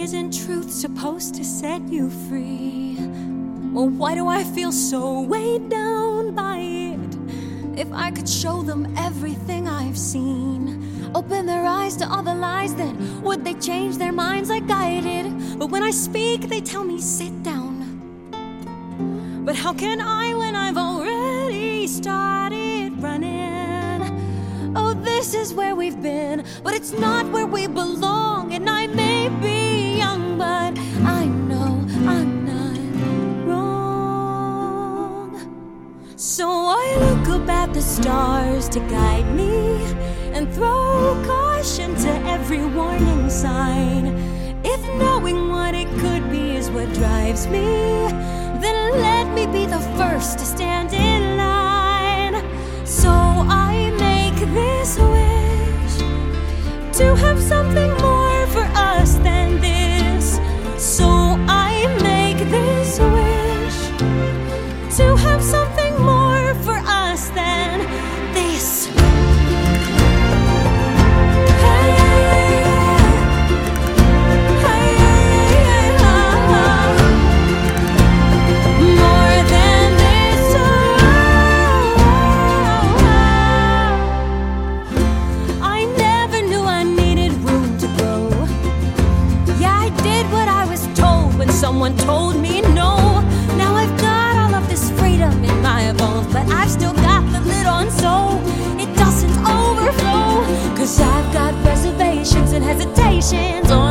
isn't truth supposed to set you free? Well, why do I feel so weighed down by it? If I could show them everything I've seen, open their eyes to all the lies, then would they change their minds like I did? But when I speak, they tell me sit down. But how can I when I've already started running? Oh, this is where we've been, but it's not where we belong. And I may be young, but I know I'm not wrong. So I look up at the stars to guide me and throw caution to every warning sign. If knowing what it could be is what drives me, then let me be the first to stand in line. So I make this wish to have something more for us than this. So I make this wish to have something more for us than this. Someone told me no. Now I've got all of this freedom in my bones, but I've still got the lid on so it doesn't overflow. 'Cause I've got reservations and hesitations.